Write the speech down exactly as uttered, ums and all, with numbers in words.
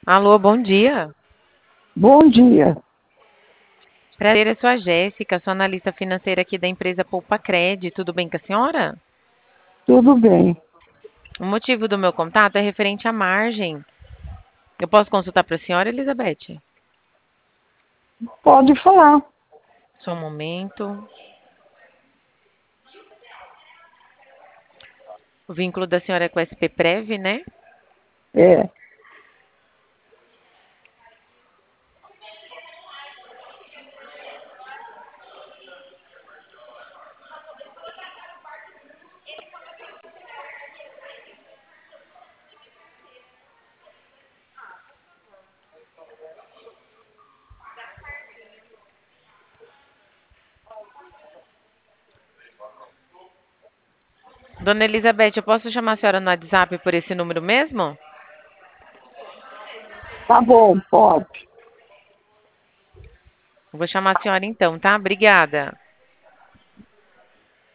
Alô, bom dia. Bom dia, Prazer, eu sou a Jéssica, sou analista financeira aqui da empresa Poupa Cred. Tudo bem com a senhora? tudo bem? O motivo do meu contato é referente à margem. Eu posso consultar para a senhora, Elizabeth? Pode falar. Só um momento. O vínculo da senhora é com a S P Prev, né? É, Dona Elizabeth, eu posso chamar a senhora no WhatsApp por esse número mesmo? tá bom, pode. Vou chamar a senhora então, tá? Obrigada.